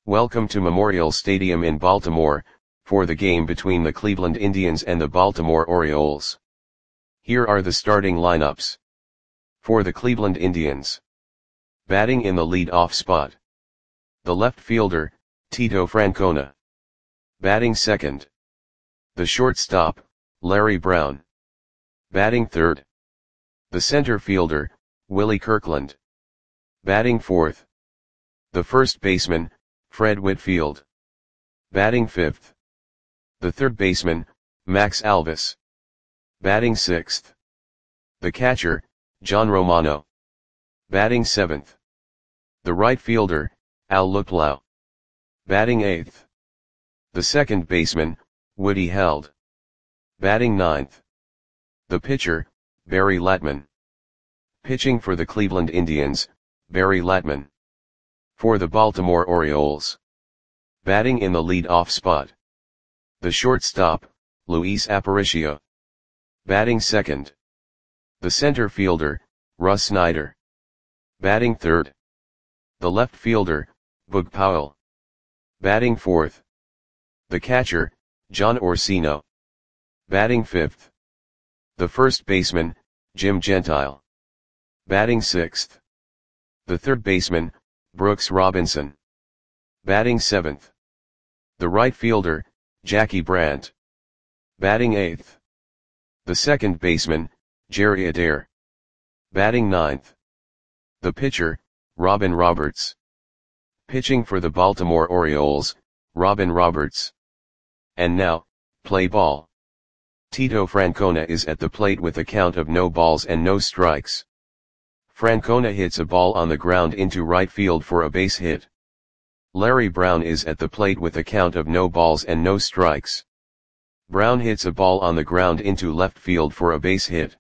Welcome to Memorial Stadium in Baltimore, for the game between the Cleveland Indians and the Baltimore Orioles. Here are the starting lineups. For the Cleveland Indians. Batting in the lead-off spot. The left fielder, Tito Francona. Batting second. The shortstop, Larry Brown. Batting third. The center fielder, Willie Kirkland. Batting fourth. The first baseman, Fred Whitfield. Batting fifth. The third baseman, Max Alvis. Batting sixth. The catcher, John Romano. Batting seventh. The right fielder, Al Luplow. Batting eighth. The second baseman, Woody Held. Batting ninth. The pitcher, Barry Latman. Pitching for the Cleveland Indians, Barry Latman. For the Baltimore Orioles. Batting in the lead-off spot. The shortstop, Luis Aparicio. Batting second. The center fielder, Russ Snyder. Batting third. The left fielder, Boog Powell. Batting fourth. The catcher, John Orsino. Batting fifth. The first baseman, Jim Gentile. Batting sixth. The third baseman, Brooks Robinson. Batting seventh. The right fielder, Jackie Brandt. Batting eighth. The second baseman, Jerry Adair. Batting ninth. The pitcher, Robin Roberts. Pitching for the Baltimore Orioles, Robin Roberts. And now, play ball. Tito Francona is at the plate with a count of no balls and no strikes. Francona hits a ball on the ground into right field for a base hit. Larry Brown is at the plate with a count of no balls and no strikes. Brown hits a ball on the ground into left field for a base hit.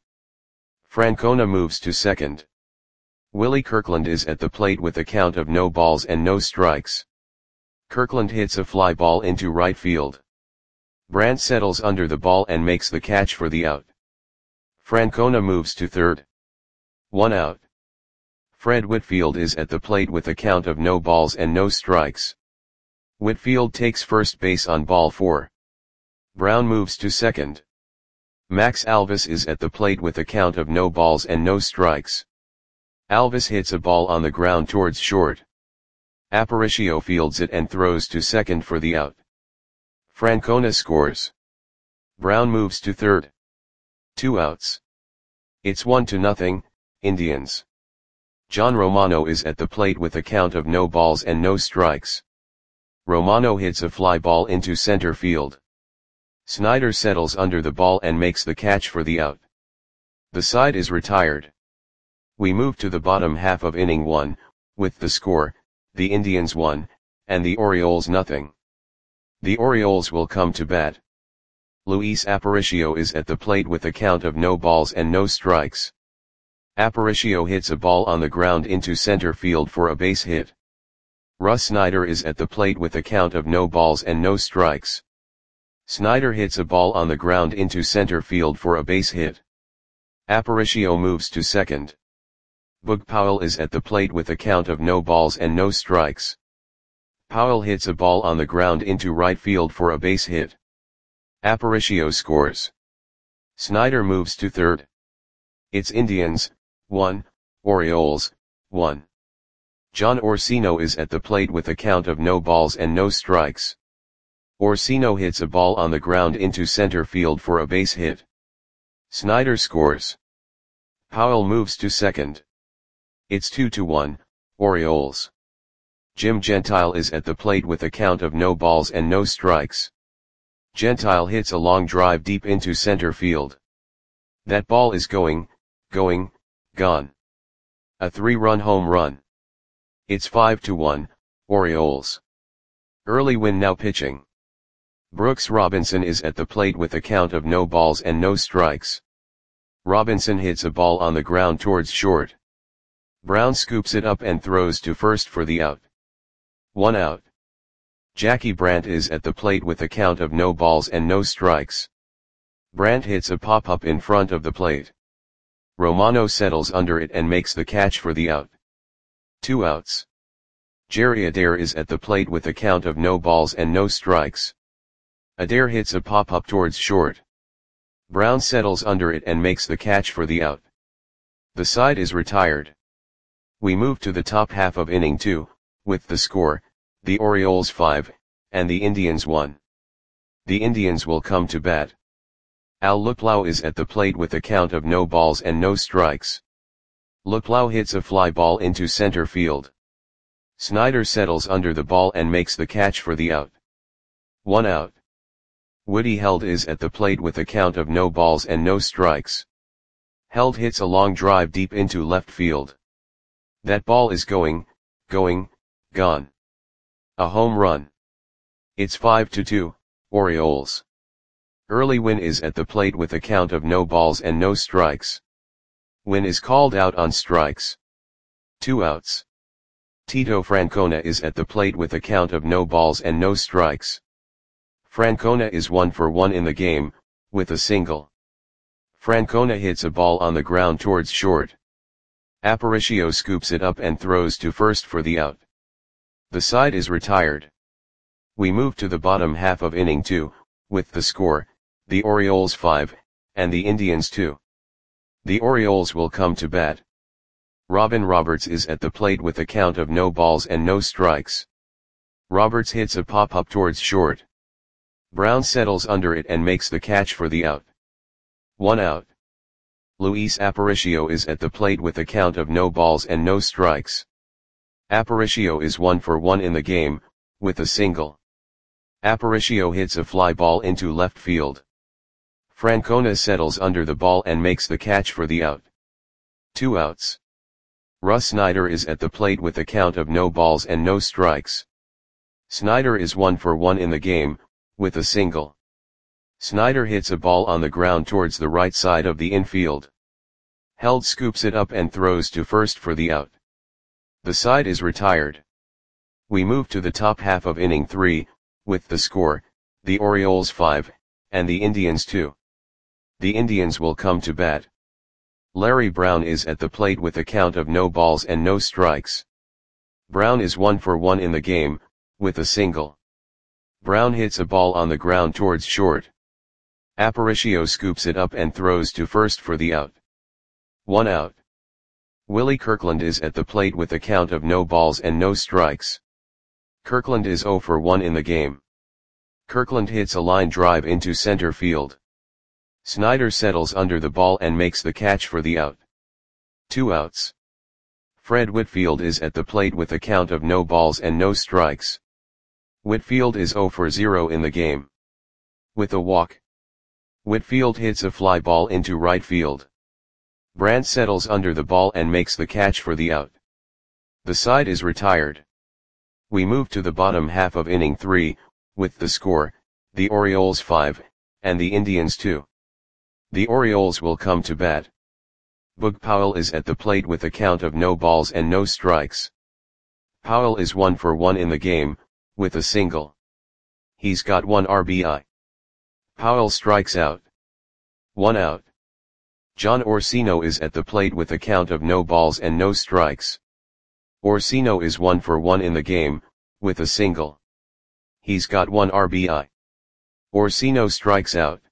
Francona moves to second. Willie Kirkland is at the plate with a count of no balls and no strikes. Kirkland hits a fly ball into right field. Brandt settles under the ball and makes the catch for the out. Francona moves to third. 1 out. Fred Whitfield is at the plate with a count of no balls and no strikes. Whitfield takes first base on ball 4. Brown moves to second. Max Alvis is at the plate with a count of no balls and no strikes. Alvis hits a ball on the ground towards short. Aparicio fields it and throws to second for the out. Francona scores. Brown moves to third. 2 outs. It's 1-0, Indians. John Romano is at the plate with a count of no balls and no strikes. Romano hits a fly ball into center field. Snyder settles under the ball and makes the catch for the out. The side is retired. We move to the bottom half of inning 1, with the score, the Indians 1, and the Orioles 0. The Orioles will come to bat. Luis Aparicio is at the plate with a count of no balls and no strikes. Aparicio hits a ball on the ground into center field for a base hit. Russ Snyder is at the plate with a count of no balls and no strikes. Snyder hits a ball on the ground into center field for a base hit. Aparicio moves to second. Boog Powell is at the plate with a count of no balls and no strikes. Powell hits a ball on the ground into right field for a base hit. Aparicio scores. Snyder moves to third. It's Indians 1, Orioles 1. John Orsino is at the plate with a count of no balls and no strikes. Orsino hits a ball on the ground into center field for a base hit. Snyder scores. Powell moves to second. It's 2-1, Orioles. Jim Gentile is at the plate with a count of no balls and no strikes. Gentile hits a long drive deep into center field. That ball is gone. A 3-run home run. It's 5-1, Orioles. Early win now pitching. Brooks Robinson is at the plate with a count of no balls and no strikes. Robinson hits a ball on the ground towards short. Brown scoops it up and throws to first for the out. 1 out. Jackie Brandt is at the plate with a count of no balls and no strikes. Brandt hits a pop-up in front of the plate. Romano settles under it and makes the catch for the out. 2 outs. Jerry Adair is at the plate with a count of no balls and no strikes. Adair hits a pop-up towards short. Brown settles under it and makes the catch for the out. The side is retired. We move to the top half of inning 2, with the score, the Orioles 5, and the Indians 1. The Indians will come to bat. Al Luplow is at the plate with a count of no balls and no strikes. Luplow hits a fly ball into center field. Snyder settles under the ball and makes the catch for the out. 1 out. Woody Held is at the plate with a count of no balls and no strikes. Held hits a long drive deep into left field. That ball is gone. A home run. It's 5-2, Orioles. Early Wynn is at the plate with a count of no balls and no strikes. Wynn is called out on strikes. 2 outs. Tito Francona is at the plate with a count of no balls and no strikes. Francona is 1 for 1 in the game, with a single. Francona hits a ball on the ground towards short. Aparicio scoops it up and throws to first for the out. The side is retired. We move to the bottom half of inning 2, with the score, the Orioles 5, and the Indians 2. The Orioles will come to bat. Robin Roberts is at the plate with a count of no balls and no strikes. Roberts hits a pop-up towards short. Brown settles under it and makes the catch for the out. 1 out. Luis Aparicio is at the plate with a count of no balls and no strikes. Aparicio is 1 for 1 in the game, with a single. Aparicio hits a fly ball into left field. Francona settles under the ball and makes the catch for the out. 2 outs. Russ Snyder is at the plate with a count of no balls and no strikes. Snyder is 1 for 1 in the game, with a single. Snyder hits a ball on the ground towards the right side of the infield. Held scoops it up and throws to first for the out. The side is retired. We move to the top half of inning 3, with the score, the Orioles 5, and the Indians 2. The Indians will come to bat. Larry Brown is at the plate with a count of no balls and no strikes. Brown is 1 for 1 in the game, with a single. Brown hits a ball on the ground towards short. Aparicio scoops it up and throws to first for the out. 1 out. Willie Kirkland is at the plate with a count of no balls and no strikes. Kirkland is 0 for 1 in the game. Kirkland hits a line drive into center field. Snyder settles under the ball and makes the catch for the out. 2 outs. Fred Whitfield is at the plate with a count of no balls and no strikes. Whitfield is 0 for 0 in the game. With a walk. Whitfield hits a fly ball into right field. Brandt settles under the ball and makes the catch for the out. The side is retired. We move to the bottom half of inning 3, with the score, the Orioles 5, and the Indians 2. The Orioles will come to bat. Boog Powell is at the plate with a count of no balls and no strikes. Powell is 1 for 1 in the game, with a single. He's got 1 RBI. Powell strikes out. 1 out. John Orsino is at the plate with a count of no balls and no strikes. Orsino is 1 for 1 in the game, with a single. He's got 1 RBI. Orsino strikes out.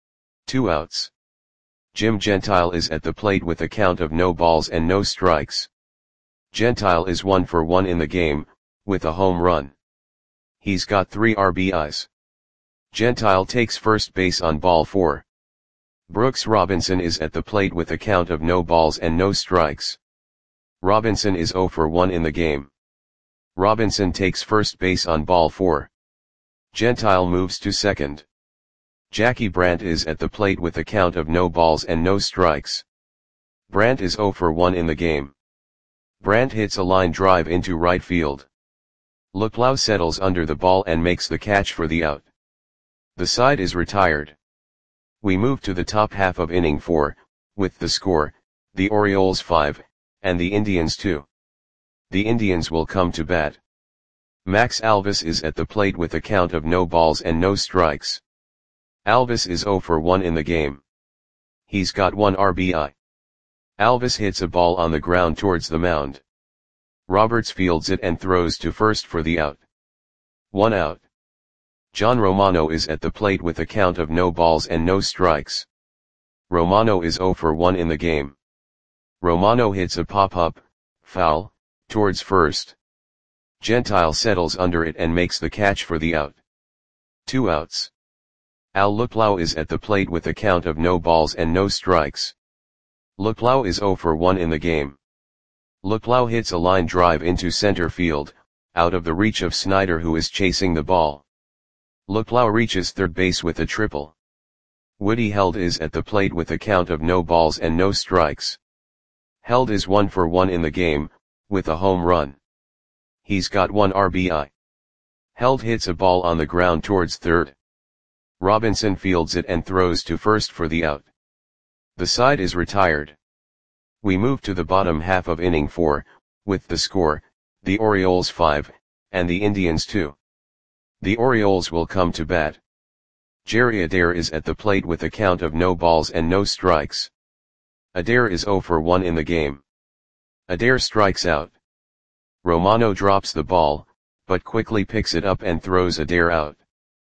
2 outs. Jim Gentile is at the plate with a count of no balls and no strikes. Gentile is 1 for 1 in the game, with a home run. He's got 3 RBIs. Gentile takes first base on ball 4. Brooks Robinson is at the plate with a count of no balls and no strikes. Robinson is 0 for 1 in the game. Robinson takes first base on ball 4. Gentile moves to second. Jackie Brandt is at the plate with a count of no balls and no strikes. Brandt is 0 for 1 in the game. Brandt hits a line drive into right field. Luplow settles under the ball and makes the catch for the out. The side is retired. We move to the top half of inning 4, with the score, the Orioles 5, and the Indians 2. The Indians will come to bat. Max Alvis is at the plate with a count of no balls and no strikes. Alvis is 0 for 1 in the game. He's got 1 RBI. Alvis hits a ball on the ground towards the mound. Roberts fields it and throws to first for the out. 1 out. John Romano is at the plate with a count of no balls and no strikes. Romano is 0 for 1 in the game. Romano hits a pop-up, foul, towards first. Gentile settles under it and makes the catch for the out. 2 outs. Al Luplow is at the plate with a count of no balls and no strikes. Luplow is 0 for 1 in the game. Luplow hits a line drive into center field, out of the reach of Snyder, who is chasing the ball. Luplow reaches third base with a triple. Woody Held is at the plate with a count of no balls and no strikes. Held is 1 for 1 in the game, with a home run. He's got 1 RBI. Held hits a ball on the ground towards third. Robinson fields it and throws to first for the out. The side is retired. We move to the bottom half of inning 4, with the score, the Orioles 5, and the Indians 2. The Orioles will come to bat. Jerry Adair is at the plate with a count of no balls and no strikes. Adair is 0 for 1 in the game. Adair strikes out. Romano drops the ball, but quickly picks it up and throws Adair out.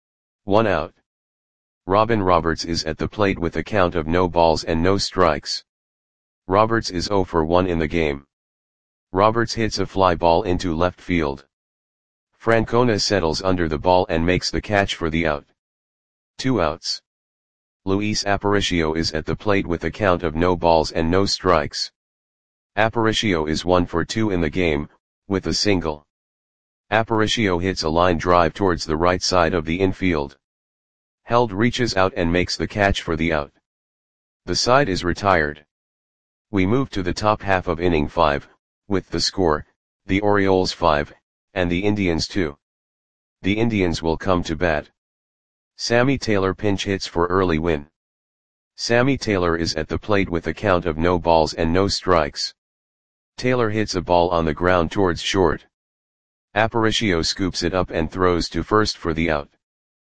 1 out. Robin Roberts is at the plate with a count of no balls and no strikes. Roberts is 0 for 1 in the game. Roberts hits a fly ball into left field. Francona settles under the ball and makes the catch for the out. 2 outs. Luis Aparicio is at the plate with a count of no balls and no strikes. Aparicio is 1 for 2 in the game, with a single. Aparicio hits a line drive towards the right side of the infield. Held reaches out and makes the catch for the out. The side is retired. We move to the top half of inning 5, with the score, the Orioles 5, and the Indians 2. The Indians will come to bat. Sammy Taylor pinch hits for early win. Sammy Taylor is at the plate with a count of no balls and no strikes. Taylor hits a ball on the ground towards short. Aparicio scoops it up and throws to first for the out.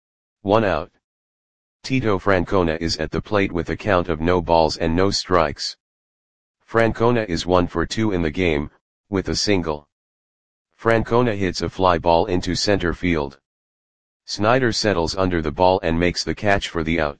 1 out. Tito Francona is at the plate with a count of no balls and no strikes. Francona is 1 for 2 in the game, with a single. Francona hits a fly ball into center field. Snyder settles under the ball and makes the catch for the out.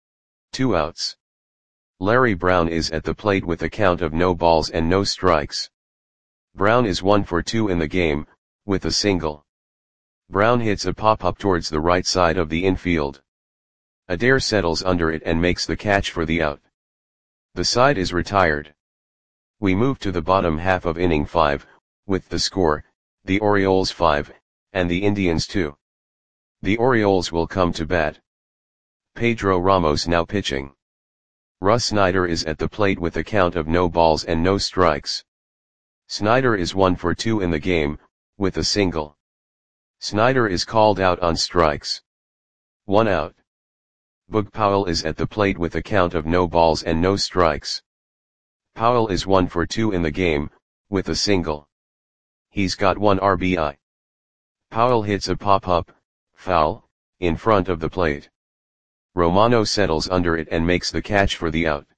2 outs. Larry Brown is at the plate with a count of no balls and no strikes. Brown is 1 for 2 in the game, with a single. Brown hits a pop-up towards the right side of the infield. Adair settles under it and makes the catch for the out. The side is retired. We move to the bottom half of inning 5, with the score, the Orioles 5, and the Indians 2. The Orioles will come to bat. Pedro Ramos now pitching. Russ Snyder is at the plate with a count of no balls and no strikes. Snyder is 1 for 2 in the game, with a single. Snyder is called out on strikes. 1 out. Boog Powell is at the plate with a count of no balls and no strikes. Powell is 1 for 2 in the game, with a single. He's got 1 RBI. Powell hits a pop-up, foul, in front of the plate. Romano settles under it and makes the catch for the out.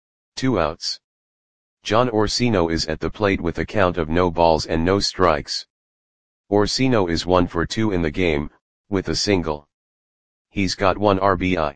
2 outs. John Orsino is at the plate with a count of no balls and no strikes. Orsino is 1 for 2 in the game, with a single. He's got 1 RBI.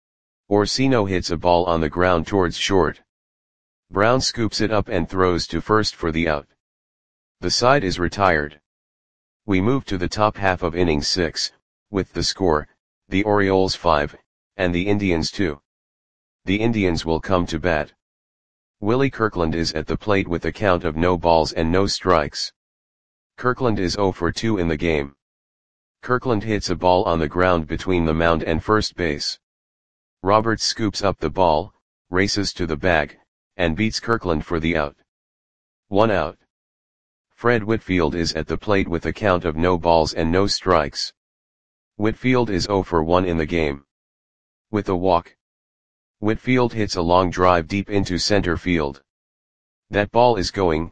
Orsino hits a ball on the ground towards short. Brown scoops it up and throws to first for the out. The side is retired. We move to the top half of inning 6, with the score, the Orioles 5, and the Indians 2. The Indians will come to bat. Willie Kirkland is at the plate with a count of no balls and no strikes. Kirkland is 0 for 2 in the game. Kirkland hits a ball on the ground between the mound and first base. Roberts scoops up the ball, races to the bag, and beats Kirkland for the out. 1 out. Fred Whitfield is at the plate with a count of no balls and no strikes. Whitfield is 0 for 1 in the game. With a walk. Whitfield hits a long drive deep into center field. That ball is gone.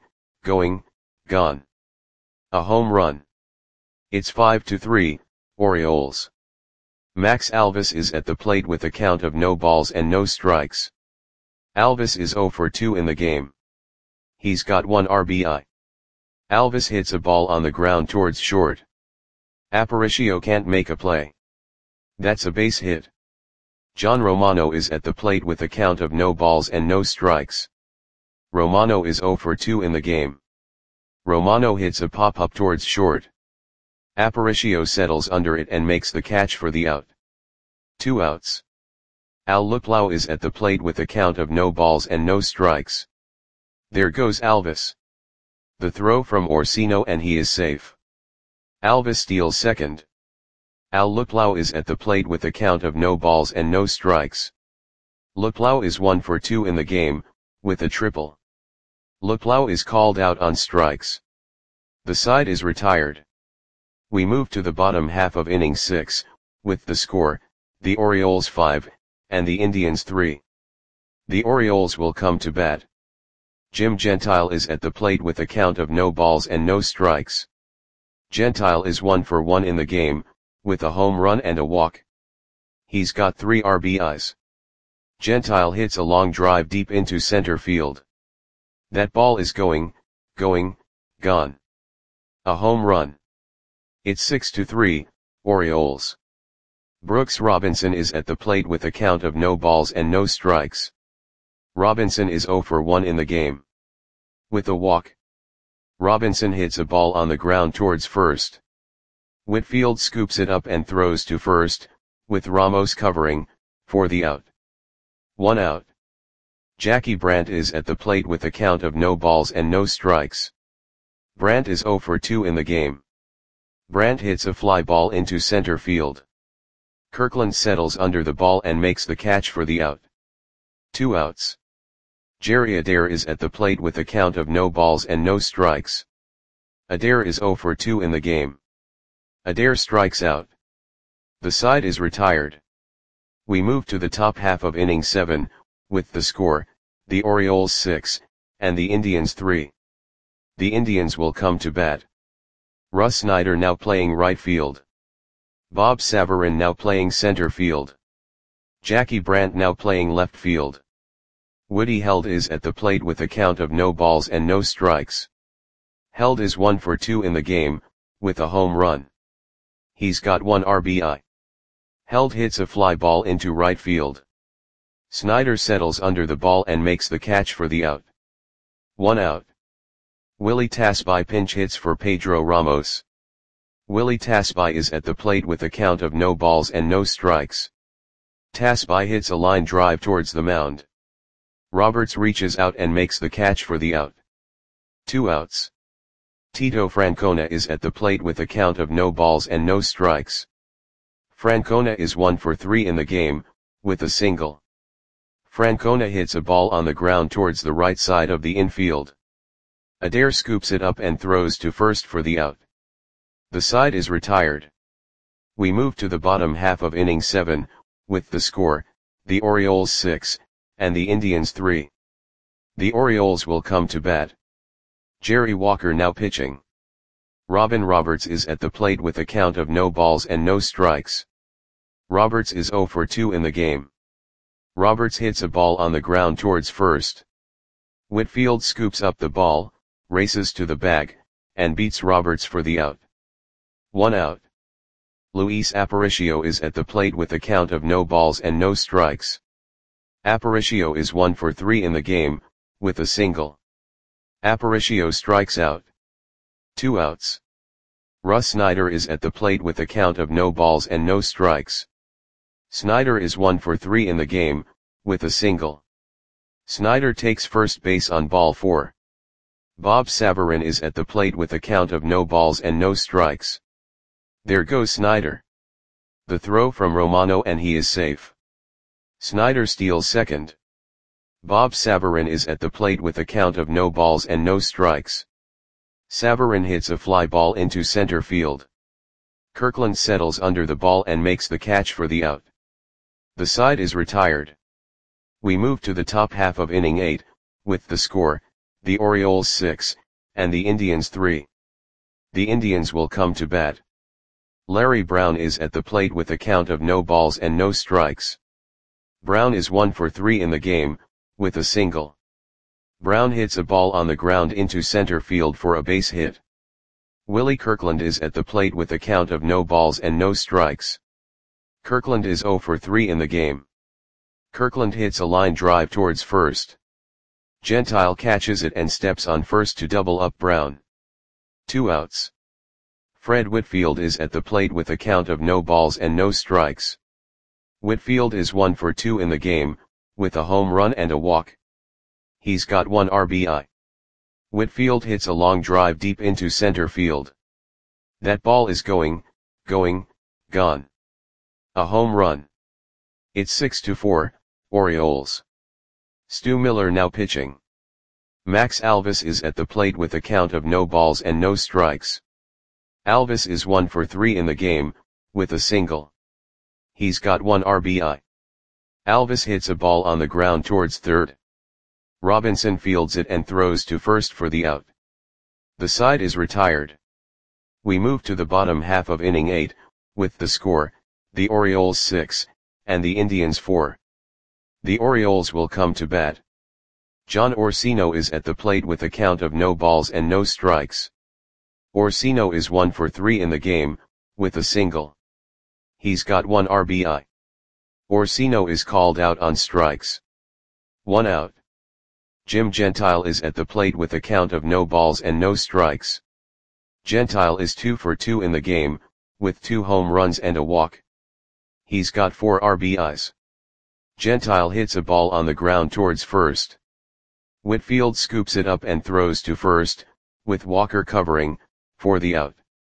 A home run. It's 5-3, Orioles. Max Alvis is at the plate with a count of no balls and no strikes. Alvis is 0 for 2 in the game. He's got 1 RBI. Alvis hits a ball on the ground towards short. Aparicio can't make a play. That's a base hit. John Romano is at the plate with a count of no balls and no strikes. Romano is 0 for 2 in the game. Romano hits a pop-up towards short. Aparicio settles under it and makes the catch for the out. 2 outs. Al Luplau is at the plate with a count of no balls and no strikes. There goes Alvis. The throw from Orsino and he is safe. Alvis steals second. Al Luplau is at the plate with a count of no balls and no strikes. Luplau is 1 for 2 in the game, with a triple. Luplau is called out on strikes. The side is retired. We move to the bottom half of inning 6, with the score, the Orioles 5, and the Indians 3. The Orioles will come to bat. Jim Gentile is at the plate with a count of no balls and no strikes. Gentile is 1 for 1 in the game, with a home run and a walk. He's got 3 RBIs. Gentile hits a long drive deep into center field. That ball is gone. A home run. It's 6-3, Orioles. Brooks Robinson is at the plate with a count of no balls and no strikes. Robinson is 0 for 1 in the game. With a walk. Robinson hits a ball on the ground towards first. Whitfield scoops it up and throws to first, with Ramos covering, for the out. 1 out. Jackie Brandt is at the plate with a count of no balls and no strikes. Brandt is 0 for 2 in the game. Brandt hits a fly ball into center field. Kirkland settles under the ball and makes the catch for the out. 2 outs. Jerry Adair is at the plate with a count of no balls and no strikes. Adair is 0 for 2 in the game. Adair strikes out. The side is retired. We move to the top half of inning 7, with the score, the Orioles 6, and the Indians 3. The Indians will come to bat. Russ Snyder now playing right field. Bob Savarin now playing center field. Jackie Brandt now playing left field. Woody Held is at the plate with a count of no balls and no strikes. Held is 1 for 2 in the game, with a home run. He's got 1 RBI. Held hits a fly ball into right field. Snyder settles under the ball and makes the catch for the out. 1 out. Willie Tasby pinch hits for Pedro Ramos. Willie Tasby is at the plate with a count of no balls and no strikes. Tasby hits a line drive towards the mound. Roberts reaches out and makes the catch for the out. 2 outs. Tito Francona is at the plate with a count of no balls and no strikes. Francona is 1 for 3 in the game, with a single. Francona hits a ball on the ground towards the right side of the infield. Adair scoops it up and throws to first for the out. The side is retired. We move to the bottom half of inning 7, with the score, the Orioles 6, and the Indians 3. The Orioles will come to bat. Jerry Walker now pitching. Robin Roberts is at the plate with a count of no balls and no strikes. Roberts is 0 for 2 in the game. Roberts hits a ball on the ground towards first. Whitfield scoops up the ball, races to the bag, and beats Roberts for the out. 1 out. Luis Aparicio is at the plate with a count of no balls and no strikes. Aparicio is 1 for 3 in the game, with a single. Aparicio strikes out. 2 outs. Russ Snyder is at the plate with a count of no balls and no strikes. Snyder is 1 for 3 in the game, with a single. Snyder takes first base on ball 4. Bob Savarin is at the plate with a count of no balls and no strikes. There goes Snyder. The throw from Romano and he is safe. Snyder steals second. Bob Savarin is at the plate with a count of no balls and no strikes. Savarin hits a fly ball into center field. Kirkland settles under the ball and makes the catch for the out. The side is retired. We move to the top half of inning 8, with the score, the Orioles 6, and the Indians 3. The Indians will come to bat. Larry Brown is at the plate with a count of no balls and no strikes. Brown is 1 for 3 in the game, with a single. Brown hits a ball on the ground into center field for a base hit. Willie Kirkland is at the plate with a count of no balls and no strikes. Kirkland is 0 for 3 in the game. Kirkland hits a line drive towards first. Gentile catches it and steps on first to double up Brown. 2 outs. Fred Whitfield is at the plate with a count of no balls and no strikes. Whitfield is 1 for 2 in the game, with a home run and a walk. He's got 1 RBI. Whitfield hits a long drive deep into center field. That ball is going, gone. A home run. It's 6-4, Orioles. Stu Miller now pitching. Max Alvis is at the plate with a count of no balls and no strikes. Alvis is 1 for 3 in the game, with a single. He's got 1 RBI. Alvis hits a ball on the ground towards third. Robinson fields it and throws to first for the out. The side is retired. We move to the bottom half of inning 8, with the score, the Orioles 6, and the Indians 4. The Orioles will come to bat. John Orsino is at the plate with a count of no balls and no strikes. Orsino is 1 for 3 in the game, with a single. He's got 1 RBI. Orsino is called out on strikes. 1 out. Jim Gentile is at the plate with a count of no balls and no strikes. Gentile is 2 for 2 in the game, with 2 home runs and a walk. He's got 4 RBIs. Gentile hits a ball on the ground towards first. Whitfield scoops it up and throws to first, with Walker covering, for the out.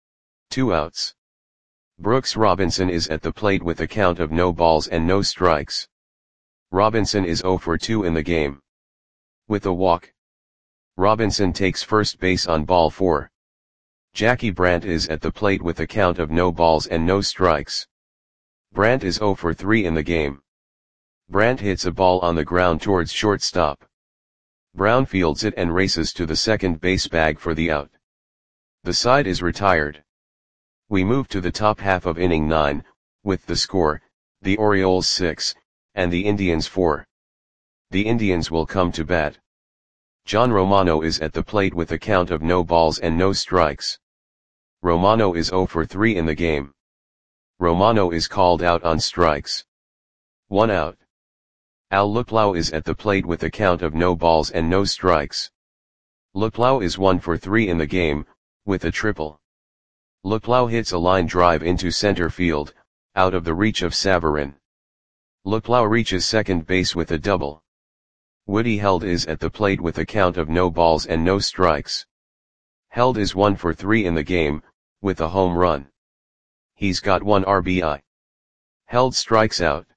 2 outs. Brooks Robinson is at the plate with a count of no balls and no strikes. Robinson is 0 for 2 in the game. With a walk. Robinson takes first base on ball 4. Jackie Brandt is at the plate with a count of no balls and no strikes. Brandt is 0 for 3 in the game. Brandt hits a ball on the ground towards shortstop. Brown fields it and races to the second base bag for the out. The side is retired. We move to the top half of inning 9, with the score, the Orioles 6, and the Indians 4. The Indians will come to bat. John Romano is at the plate with a count of no balls and no strikes. Romano is 0 for 3 in the game. Romano is called out on strikes. 1 out. Al Luplow is at the plate with a count of no balls and no strikes. Luplow is 1 for 3 in the game, with a triple. Luplow hits a line drive into center field, out of the reach of Savarin. Luplow reaches second base with a double. Woody Held is at the plate with a count of no balls and no strikes. Held is 1 for 3 in the game, with a home run. He's got 1 RBI. Held strikes out.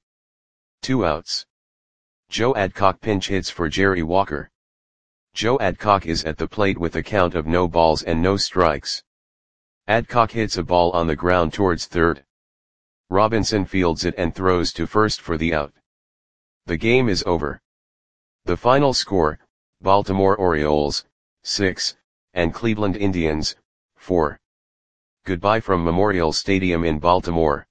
2 outs. Joe Adcock pinch hits for Jerry Walker. Joe Adcock is at the plate with a count of no balls and no strikes. Adcock hits a ball on the ground towards third. Robinson fields it and throws to first for the out. The game is over. The final score, Baltimore Orioles, 6, and Cleveland Indians, 4. Goodbye from Memorial Stadium in Baltimore.